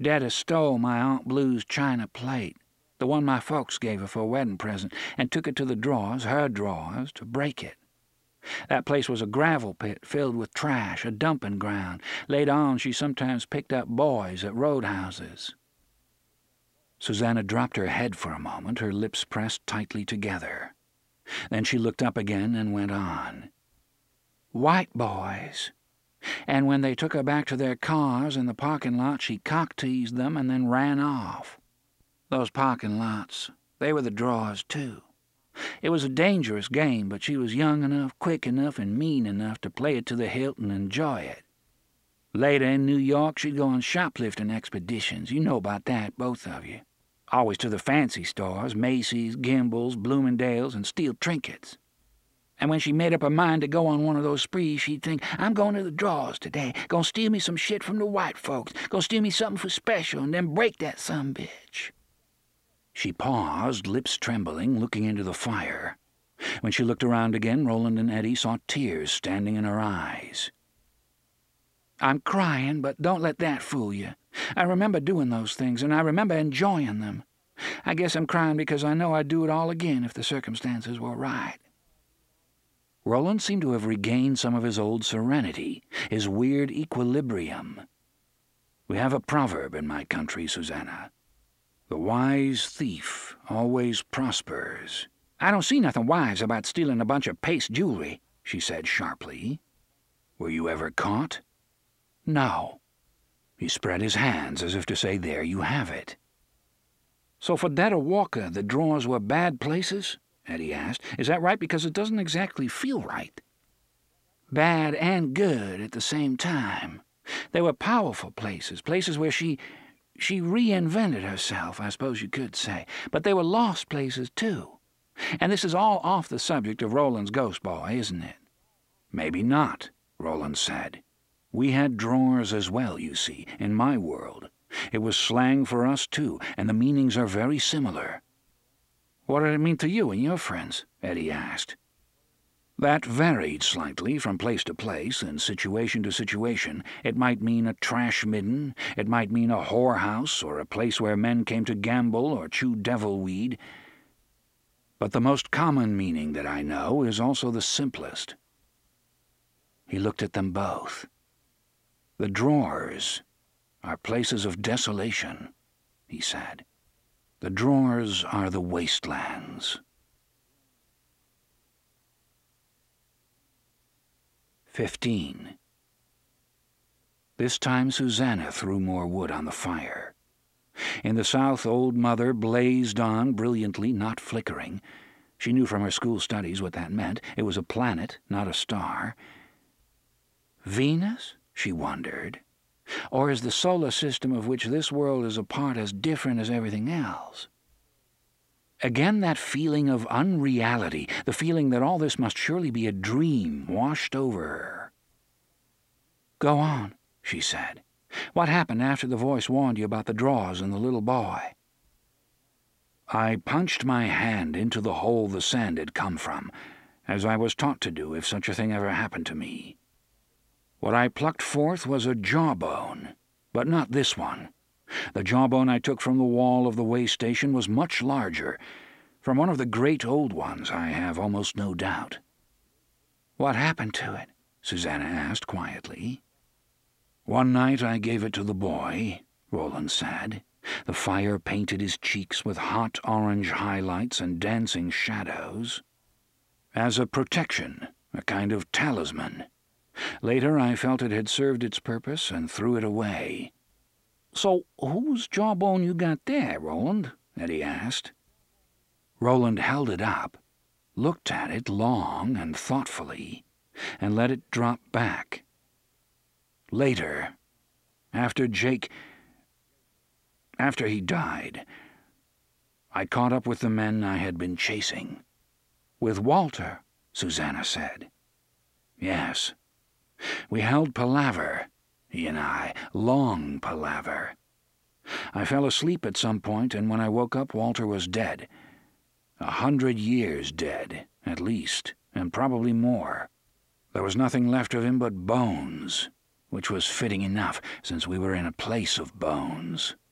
Daddy stole my Aunt Blue's china plate, the one my folks gave her for a wedding present, and took it to the drawers, her drawers, to break it. That place was a gravel pit filled with trash, a dumping ground. Later on, she sometimes picked up boys at roadhouses." Susanna dropped her head for a moment, her lips pressed tightly together. Then she looked up again and went on. "White boys. And when they took her back to their cars in the parking lot, she cock-teased them and then ran off. Those parking lots, they were the drawers, too. It was a dangerous game, but she was young enough, quick enough, and mean enough to play it to the hilt and enjoy it. Later in New York, she'd go on shoplifting expeditions. You know about that, both of you. Always to the fancy stores, Macy's, Gimbel's, Bloomingdale's, and steal trinkets. And when she made up her mind to go on one of those sprees, she'd think, 'I'm going to the drawers today, gonna steal me some shit from the white folks, gonna steal me something for special, and then break that sumbitch.'" She paused, lips trembling, looking into the fire. When she looked around again, Roland and Eddie saw tears standing in her eyes. "I'm crying, but don't let that fool you. I remember doing those things, and I remember enjoying them. I guess I'm crying because I know I'd do it all again if the circumstances were right." Roland seemed to have regained some of his old serenity, his weird equilibrium. "We have a proverb in my country, Susanna. The wise thief always prospers." "I don't see nothing wise about stealing a bunch of paste jewelry," she said sharply. "Were you ever caught?" "No." He spread his hands as if to say, "There you have it." "So for Dada Walker, the drawers were bad places?" Eddie asked. "Is that right? Because it doesn't exactly feel right." "Bad and good at the same time. They were powerful places, places where she reinvented herself, I suppose you could say. But they were lost places, too. And this is all off the subject of Roland's ghost boy, isn't it?" "Maybe not," Roland said. "We had drawers as well, you see, in my world. It was slang for us, too, and the meanings are very similar." "What did it mean to you and your friends?" Eddie asked. "That varied slightly from place to place and situation to situation. It might mean a trash midden, it might mean a whorehouse, or a place where men came to gamble or chew devilweed. But the most common meaning that I know is also the simplest." He looked at them both. "The drawers are places of desolation," he said. "The drawers are the wastelands." 15. This time Susanna threw more wood on the fire. In the south, Old Mother blazed on brilliantly, not flickering. She knew from her school studies what that meant. It was a planet, not a star. Venus, she wondered. Or is the solar system of which this world is a part as different as everything else? Again that feeling of unreality, the feeling that all this must surely be a dream, washed over her. "Go on," she said. "What happened after the voice warned you about the drawers and the little boy?" "I punched my hand into the hole the sand had come from, as I was taught to do if such a thing ever happened to me. What I plucked forth was a jawbone, but not this one. The jawbone I took from the wall of the way station was much larger, from one of the great old ones, I have almost no doubt." "What happened to it?" Susanna asked quietly. "One night I gave it to the boy," Roland said. The fire painted his cheeks with hot orange highlights and dancing shadows. "As a protection, a kind of talisman. Later I felt it had served its purpose and threw it away." "So whose jawbone you got there, Roland?" Eddie asked. Roland held it up, looked at it long and thoughtfully, and let it drop back. "Later, after he died, I caught up with the men I had been chasing." "With Walter," Susanna said. "Yes. We held palaver, he and I, long palaver. I fell asleep at some point, and when I woke up, Walter was dead. 100 years dead, at least, and probably more. There was nothing left of him but bones, which was fitting enough since we were in a place of bones.